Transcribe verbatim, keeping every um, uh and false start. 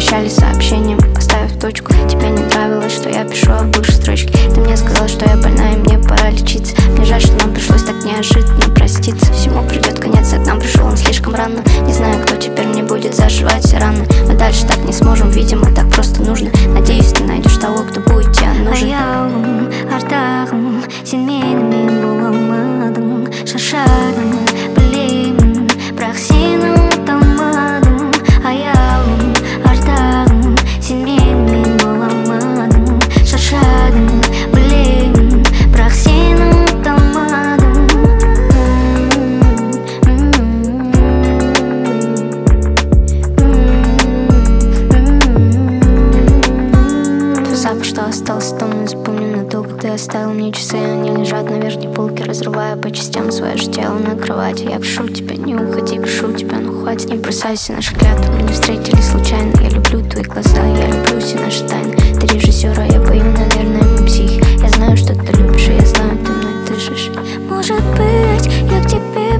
прощались сообщением, поставив точку. Тебе не нравилось, что я пишу об их строчке. Ты мне сказал, что я больна и мне пора лечиться. Мне жаль, что нам пришлось так неожиданно проститься. Всему придет конец, а к нам пришел он слишком рано. Не знаю, кто теперь мне будет заживать все раны. Мы дальше так не сможем, видимо, так просто нужно. Надеюсь, ты найдешь того, кто будет тебе нужен. Аялым, артағым, сен менімен бола алмадың. Шаршадым, білемін, бірақ сені ұмыта алмадым. Аялым, артағым, сен менімен бола алмадың. Шаршадым, білемін, бірақ сені ұмыта алмадым. Твой запах, что остался там, не запомню надолго. Ты оставил мне часы, они лежат на верхней полке, разрывая по частям свое же тело на кровати. Я прошу тебя, не уходи, прошу тебя, ну хватит. Не бросайся, наши клятвы мы не встретились случайно. Я люблю твои глаза, я люблю все наши тайны. Ты режиссер, а я пою, наверное, мы психи. Я знаю, что ты любишь, и я знаю, ты мной дышишь. Может быть, я к тебе